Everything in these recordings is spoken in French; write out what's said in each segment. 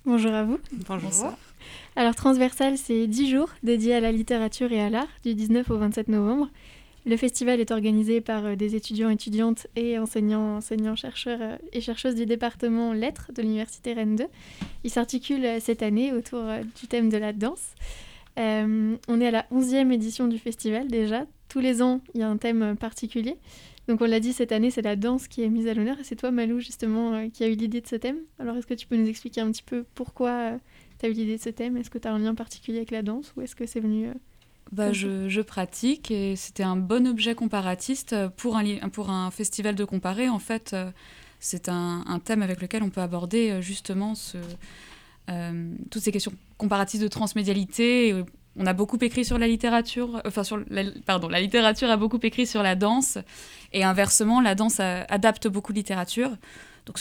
Bonjour à vous. Bonjour. Alors Transversal, c'est 10 jours dédiés à la littérature et à l'art, du 19 au 27 novembre. Le festival est organisé par des étudiants, étudiantes et enseignants, chercheurs et chercheuses du département Lettres de l'Université Rennes 2. Il s'articule cette année autour du thème de la danse. On est à la 11e édition du festival déjà. Tous les ans, il y a un thème particulier. Donc on l'a dit, cette année, c'est la danse qui est mise à l'honneur. Et c'est toi, Malou, justement, qui a eu l'idée de ce thème. Alors est-ce que tu peux nous expliquer un petit peu pourquoi tu as eu l'idée de ce thème? Est-ce que tu as un lien particulier avec la danse ou est-ce que c'est venu... Je pratique et c'était un bon objet comparatiste pour un festival de comparé. En fait, c'est un thème avec lequel on peut aborder justement toutes ces questions comparatistes de transmédialité. On a beaucoup écrit sur la littérature, la littérature a beaucoup écrit sur la danse, et inversement, la danse adapte beaucoup de littérature. Donc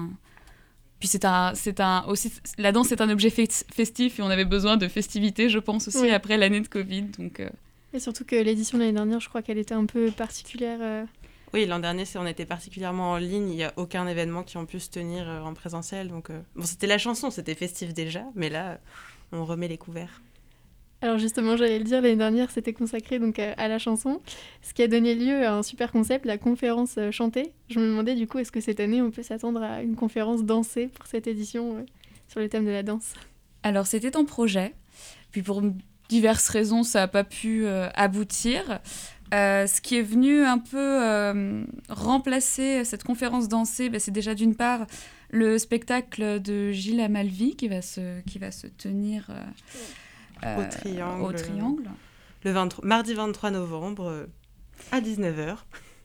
aussi, la danse est un objet festif et on avait besoin de festivités, je pense aussi, après l'année de Covid. Et surtout que l'édition de l'année dernière, je crois qu'elle était un peu particulière. Oui, l'an dernier, on était particulièrement en ligne. Il n'y a aucun événement qui a pu se tenir en présentiel. Donc, c'était la chanson, c'était festif déjà, mais là, on remet les couverts. Alors justement, j'allais le dire, l'année dernière, c'était consacré donc à la chanson, ce qui a donné lieu à un super concept, la conférence chantée. Je me demandais du coup, est-ce que cette année, on peut s'attendre à une conférence dansée pour cette édition sur le thème de la danse? Alors, c'était en projet, puis pour diverses raisons, ça n'a pas pu aboutir. Ce qui est venu un peu remplacer cette conférence dansée, c'est déjà d'une part le spectacle de Gilles Amalvi qui va se tenir... au Triangle. Mardi 23 novembre à 19h.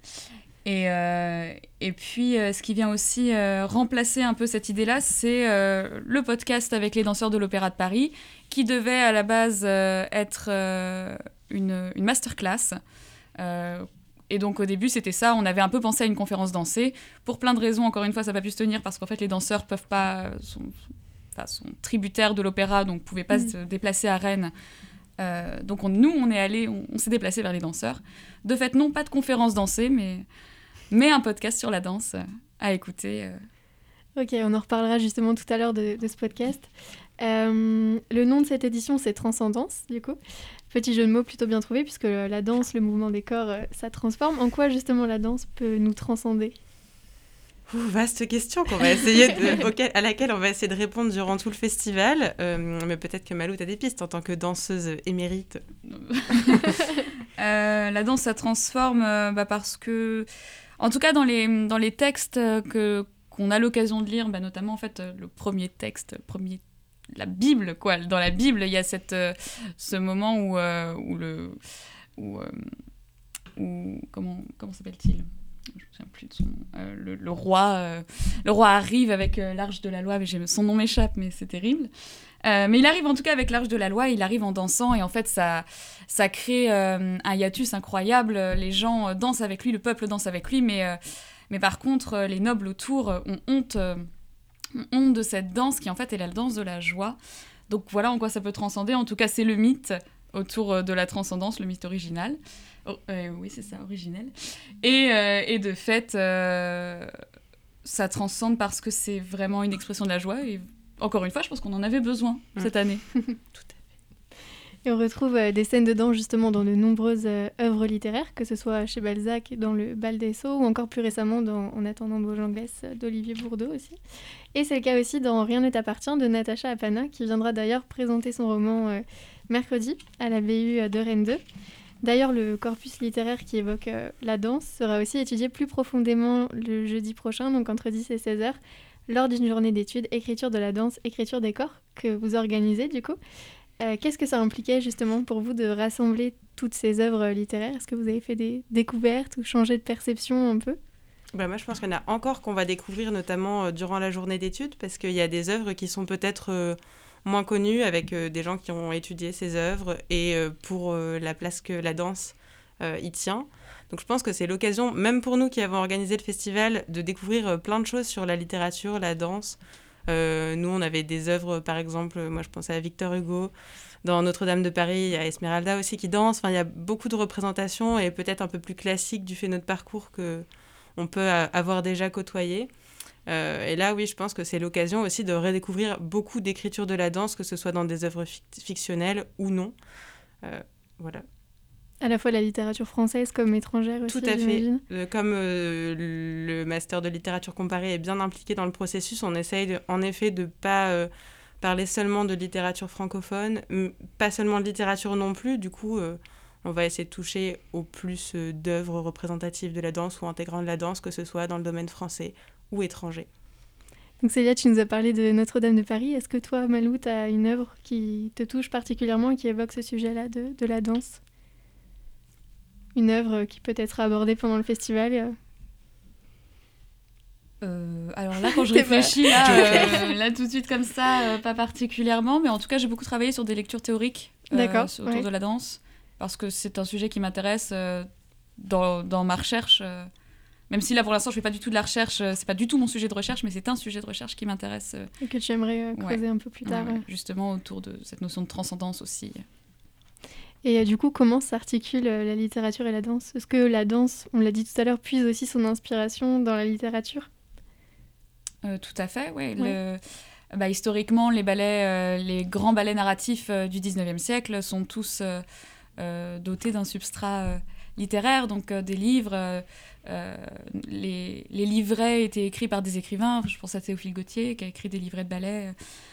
Et puis, ce qui vient aussi remplacer un peu cette idée-là, c'est le podcast avec les danseurs de l'Opéra de Paris, qui devait à la base être une masterclass. Et donc, au début, c'était ça. On avait un peu pensé à une conférence dansée. Pour plein de raisons, encore une fois, ça n'a pas pu se tenir parce qu'en fait, les danseurs peuvent pas... sont tributaires de l'opéra, donc ne pouvaient pas se déplacer à Rennes. Donc on s'est déplacé vers les danseurs. De fait, non, pas de conférence dansée, mais un podcast sur la danse à écouter. Ok, on en reparlera justement tout à l'heure de ce podcast. Le nom de cette édition, c'est Transcendance, du coup. Petit jeu de mots plutôt bien trouvé, puisque la danse, le mouvement des corps, ça transforme. En quoi, justement, la danse peut nous transcender ? Vaste question à laquelle on va essayer de répondre durant tout le festival. Mais peut-être que Malou, tu as des pistes en tant que danseuse émérite. La danse, ça transforme parce que... En tout cas, dans les textes qu'on a l'occasion de lire, notamment en fait, le premier texte, la Bible, quoi. Dans la Bible, il y a ce moment où comment s'appelle-t-il ? Je ne me souviens plus de son nom. Le roi arrive avec l'Arche de la Loi, mais son nom m'échappe, mais c'est terrible. Mais il arrive en tout cas avec l'Arche de la Loi, il arrive en dansant, et en fait ça crée un hiatus incroyable. Les gens dansent avec lui, le peuple danse avec lui, mais par contre, les nobles autour ont honte de cette danse qui en fait est la danse de la joie. Donc voilà en quoi ça peut transcender. En tout cas, c'est le mythe autour de la transcendance, le mythe original. Oui, c'est ça, originel. Et de fait, ça transcende parce que c'est vraiment une expression de la joie. Et encore une fois, je pense qu'on en avait besoin cette année. Tout à fait. Et on retrouve des scènes de danse justement dans de nombreuses œuvres littéraires, que ce soit chez Balzac, dans le Bal des Sceaux, ou encore plus récemment dans En attendant Bojangles d'Olivier Bourdeau aussi. Et c'est le cas aussi dans Rien ne t'appartient de Natacha Apana, qui viendra d'ailleurs présenter son roman mercredi à la BU de Rennes 2. D'ailleurs, le corpus littéraire qui évoque la danse sera aussi étudié plus profondément le jeudi prochain, donc entre 10 et 16 heures, lors d'une journée d'études écriture de la danse, écriture des corps, que vous organisez du coup. Qu'est-ce que ça impliquait justement pour vous de rassembler toutes ces œuvres littéraires ? Est-ce que vous avez fait des découvertes ou changé de perception un peu ? Moi, je pense qu'il y en a encore qu'on va découvrir, notamment durant la journée d'études, parce qu'il y a des œuvres qui sont peut-être moins connues, avec des gens qui ont étudié ces œuvres, et pour la place que la danse y tient. Donc je pense que c'est l'occasion, même pour nous qui avons organisé le festival, de découvrir plein de choses sur la littérature, la danse. Nous, on avait des œuvres, par exemple, moi je pensais à Victor Hugo. Dans Notre-Dame de Paris, il y a Esmeralda aussi qui danse. Enfin, il y a beaucoup de représentations et peut-être un peu plus classiques du fait de notre parcours qu'on peut avoir déjà côtoyé. Et là, oui, je pense que c'est l'occasion aussi de redécouvrir beaucoup d'écriture de la danse, que ce soit dans des œuvres fictionnelles ou non. Voilà. À la fois la littérature française comme étrangère aussi, Tout à j'imagine. fait. Comme le master de littérature comparée est bien impliqué dans le processus, on essaye en effet de ne pas parler seulement de littérature francophone, pas seulement de littérature non plus. Du coup, on va essayer de toucher au plus d'œuvres représentatives de la danse ou intégrant de la danse, que ce soit dans le domaine français ou étranger. Donc Célia, tu nous as parlé de Notre-Dame de Paris. Est-ce que toi, Malou, tu as une œuvre qui te touche particulièrement et qui évoque ce sujet-là de la danse ? Une œuvre qui peut être abordée pendant le festival Alors là, quand je réfléchis, là tout de suite comme ça, pas particulièrement, mais en tout cas, j'ai beaucoup travaillé sur des lectures théoriques autour de la danse, parce que c'est un sujet qui m'intéresse dans ma recherche. Même si là, pour l'instant, je fais pas du tout de la recherche, c'est pas du tout mon sujet de recherche, mais c'est un sujet de recherche qui m'intéresse. Et que tu aimerais creuser un peu plus tard. Justement, autour de cette notion de transcendance aussi. Et du coup, comment s'articule la littérature et la danse ? Est-ce que la danse, on l'a dit tout à l'heure, puise aussi son inspiration dans la littérature ? Tout à fait, oui. Historiquement, les ballets, les grands ballets narratifs du 19e siècle sont tous dotés d'un substrat littéraire, donc des livres. Les livrets étaient écrits par des écrivains. Je pense à Théophile Gautier, qui a écrit des livrets de ballets,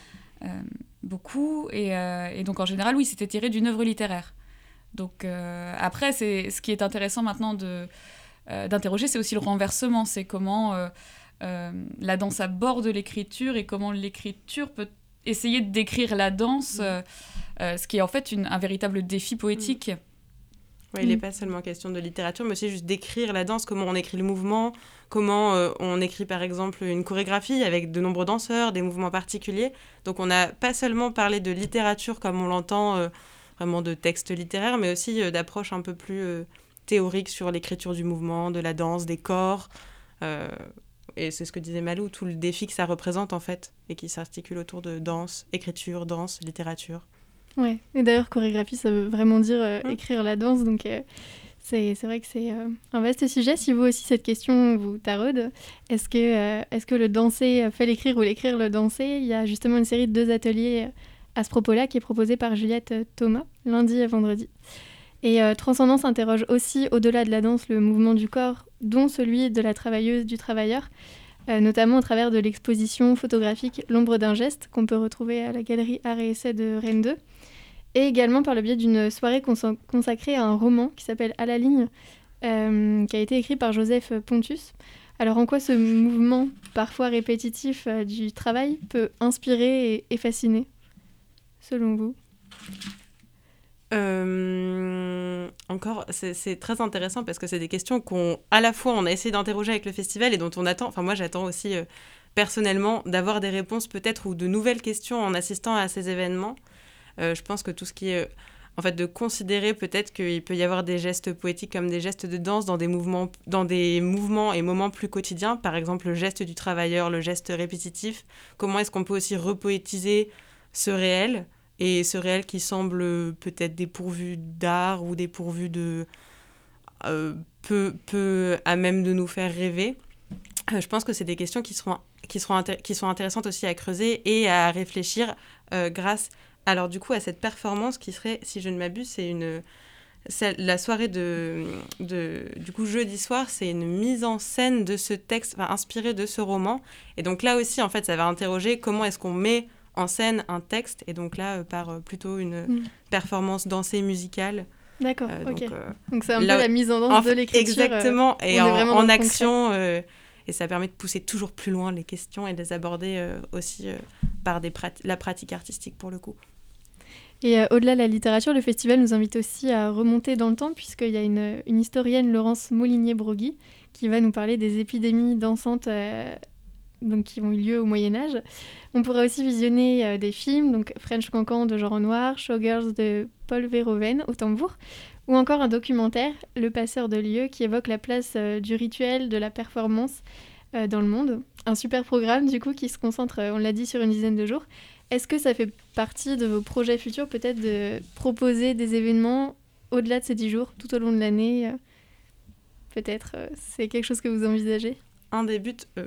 beaucoup. Et donc, en général, oui, c'était tiré d'une œuvre littéraire. Donc, après, ce qui est intéressant maintenant d'interroger, c'est aussi le renversement. C'est comment la danse aborde l'écriture et comment l'écriture peut essayer de décrire la danse, ce qui est en fait un véritable défi poétique. Ouais, il n'est pas seulement question de littérature, mais aussi juste d'écrire la danse, comment on écrit le mouvement, comment on écrit par exemple une chorégraphie avec de nombreux danseurs, des mouvements particuliers. Donc on n'a pas seulement parlé de littérature comme on l'entend, vraiment de textes littéraires, mais aussi d'approches un peu plus théoriques sur l'écriture du mouvement, de la danse, des corps. Et c'est ce que disait Malou, tout le défi que ça représente en fait, et qui s'articule autour de danse, écriture, danse, littérature. Ouais, et d'ailleurs, chorégraphie, ça veut vraiment dire écrire la danse, donc c'est vrai que c'est un vaste sujet. Si vous aussi, cette question vous taraude, est-ce que le danser fait l'écrire ou l'écrire le danser ? Il y a justement une série de 2 ateliers à ce propos-là qui est proposée par Juliette Thomas, lundi et vendredi. Et Transcendance interroge aussi, au-delà de la danse, le mouvement du corps, dont celui de la travailleuse, du travailleur, notamment au travers de l'exposition photographique L'ombre d'un geste, qu'on peut retrouver à la galerie Art et Essai de Rennes 2, et également par le biais d'une soirée consacrée à un roman qui s'appelle À la ligne, qui a été écrit par Joseph Pontus. Alors en quoi ce mouvement, parfois répétitif, du travail peut inspirer et fasciner, selon vous ? Encore, c'est très intéressant parce que c'est des questions à la fois on a essayé d'interroger avec le festival et dont on attend, enfin moi j'attends aussi personnellement d'avoir des réponses peut-être ou de nouvelles questions en assistant à ces événements. Je pense que tout ce qui est en fait de considérer peut-être qu'il peut y avoir des gestes poétiques comme des gestes de danse dans des mouvements et moments plus quotidiens, par exemple le geste du travailleur, le geste répétitif. Comment est-ce qu'on peut aussi repoétiser ce réel, et ce réel qui semble peut-être dépourvu d'art ou dépourvu de peu à même de nous faire rêver. Je pense que c'est des questions qui sont intéressantes aussi à creuser et à réfléchir grâce alors du coup à cette performance qui serait, si je ne m'abuse, c'est la soirée du coup jeudi soir, c'est une mise en scène de ce texte inspiré de ce roman. Et donc là aussi en fait ça va interroger comment est-ce qu'on met en scène un texte, et donc là par plutôt une performance dansée musicale. D'accord, ok. Donc c'est un peu la mise en danse de l'écriture. Exactement, et en action, et ça permet de pousser toujours plus loin les questions et de les aborder aussi par la pratique artistique pour le coup. Et au-delà de la littérature, le festival nous invite aussi à remonter dans le temps, puisqu'il y a une historienne, Laurence Molinier-Brogui, qui va nous parler des épidémies dansantes donc, qui ont eu lieu au Moyen-Âge. On pourra aussi visionner des films, donc French Cancan de Jean Renoir, Showgirls de Paul Verhoeven au tambour, ou encore un documentaire, Le Passeur de lieux, qui évoque la place du rituel, de la performance dans le monde. Un super programme, du coup, qui se concentre, on l'a dit, sur une dizaine de jours. Est-ce que ça fait partie de vos projets futurs, peut-être, de proposer des événements au-delà de ces 10 jours, tout au long de l'année ? Peut-être, c'est quelque chose que vous envisagez ? Un des buts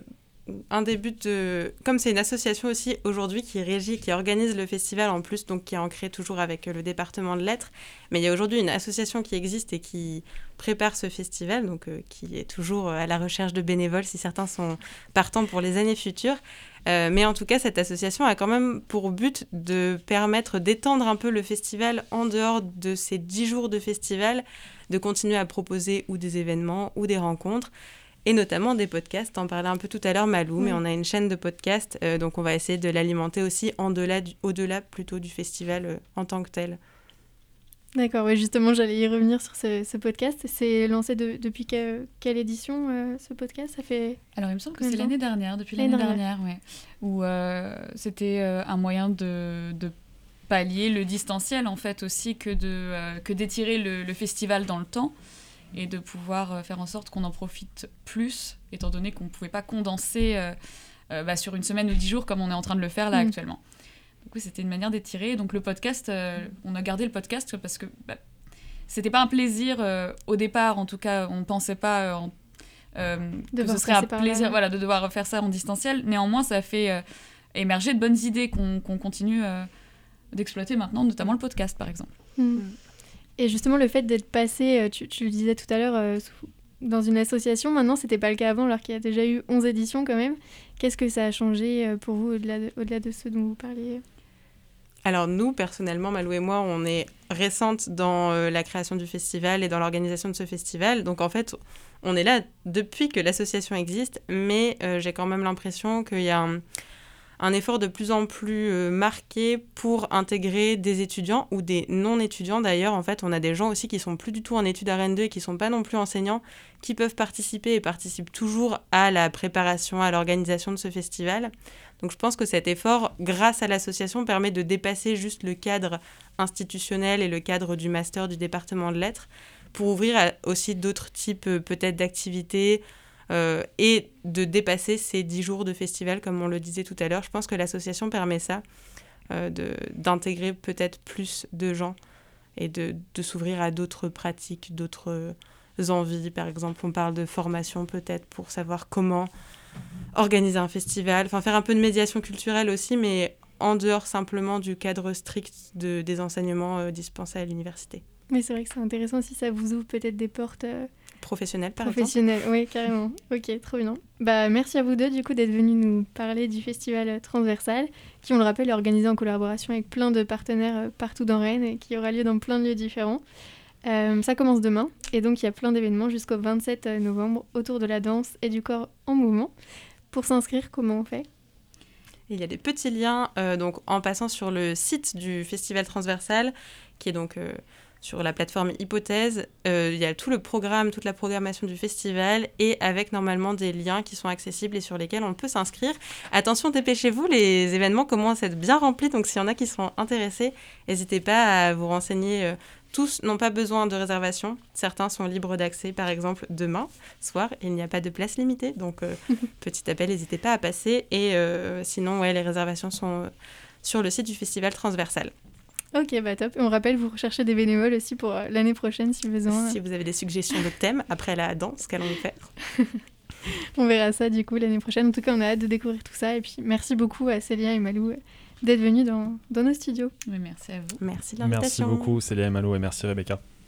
un des buts comme c'est une association aussi aujourd'hui qui régit, qui organise le festival en plus, donc qui est ancrée toujours avec le département de lettres, mais il y a aujourd'hui une association qui existe et qui prépare ce festival, donc qui est toujours à la recherche de bénévoles si certains sont partants pour les années futures. Mais en tout cas, cette association a quand même pour but de permettre d'étendre un peu le festival en dehors de ces 10 jours de festival, de continuer à proposer ou des événements ou des rencontres, et notamment des podcasts. T'en parlais un peu tout à l'heure, Malou, mais on a une chaîne de podcasts, donc on va essayer de l'alimenter aussi au-delà plutôt du festival en tant que tel. D'accord, oui, justement, j'allais y revenir sur ce podcast. C'est lancé depuis quelle édition, ce podcast? Ça fait... Alors, il me semble que c'est l'année dernière, depuis l'année dernière, ouais, où c'était un moyen de pallier le distanciel, en fait, aussi, que d'étirer le festival dans le temps et de pouvoir faire en sorte qu'on en profite plus, étant donné qu'on ne pouvait pas condenser sur une semaine ou 10 jours comme on est en train de le faire là actuellement. Du coup, c'était une manière d'étirer. Donc le podcast, on a gardé le podcast parce que c'était pas un plaisir au départ, en tout cas, on ne pensait pas que ce serait un plaisir de devoir faire ça en distanciel. Néanmoins, ça a fait émerger de bonnes idées qu'on continue d'exploiter maintenant, notamment le podcast par exemple. Et justement, le fait d'être passé, tu le disais tout à l'heure, dans une association, maintenant, c'était pas le cas avant, alors qu'il y a déjà eu 11 éditions quand même. Qu'est-ce que ça a changé pour vous, au-delà de ce dont vous parliez ? Alors nous, personnellement, Malou et moi, on est récentes dans la création du festival et dans l'organisation de ce festival. Donc en fait, on est là depuis que l'association existe, mais j'ai quand même l'impression qu'il y a un effort de plus en plus marqué pour intégrer des étudiants ou des non-étudiants. D'ailleurs, en fait, on a des gens aussi qui ne sont plus du tout en études RN2 et qui ne sont pas non plus enseignants, qui peuvent participer et participent toujours à la préparation, à l'organisation de ce festival. Donc je pense que cet effort, grâce à l'association, permet de dépasser juste le cadre institutionnel et le cadre du master du département de lettres pour ouvrir aussi d'autres types peut-être d'activités, et de dépasser ces 10 jours de festival, comme on le disait tout à l'heure. Je pense que l'association permet ça, d'intégrer peut-être plus de gens et de s'ouvrir à d'autres pratiques, d'autres envies. Par exemple, on parle de formation peut-être pour savoir comment organiser un festival, enfin faire un peu de médiation culturelle aussi, mais en dehors simplement du cadre strict des enseignements dispensés à l'université. Mais c'est vrai que c'est intéressant si ça vous ouvre peut-être des portes... Professionnel, par exemple. Professionnel, oui, carrément. Ok, trop bien. Merci à vous deux, du coup, d'être venus nous parler du festival Transversal, qui, on le rappelle, est organisé en collaboration avec plein de partenaires partout dans Rennes et qui aura lieu dans plein de lieux différents. Ça commence demain, et donc il y a plein d'événements jusqu'au 27 novembre autour de la danse et du corps en mouvement. Pour s'inscrire, comment on fait ? Il y a des petits liens, donc en passant sur le site du festival Transversal, qui est donc... sur la plateforme Hypothèse, il y a tout le programme, toute la programmation du festival et avec normalement des liens qui sont accessibles et sur lesquels on peut s'inscrire. Attention, dépêchez-vous, les événements commencent à être bien remplis, donc s'il y en a qui sont intéressés, n'hésitez pas à vous renseigner. Tous n'ont pas besoin de réservation. Certains sont libres d'accès, par exemple, demain soir. Il n'y a pas de place limitée, donc petit appel, n'hésitez pas à passer. Et sinon, les réservations sont sur le site du festival Transversal. Ok, top. Et on rappelle, vous recherchez des bénévoles aussi pour l'année prochaine, si besoin. Si vous avez des suggestions de thèmes après la danse, qu'allons-nous faire ? On verra ça, du coup, l'année prochaine. En tout cas, on a hâte de découvrir tout ça. Et puis, merci beaucoup à Célia et Malou d'être venus dans nos studios. Oui, merci à vous. Merci de l'invitation. Merci beaucoup, Célia et Malou, et merci Rebecca.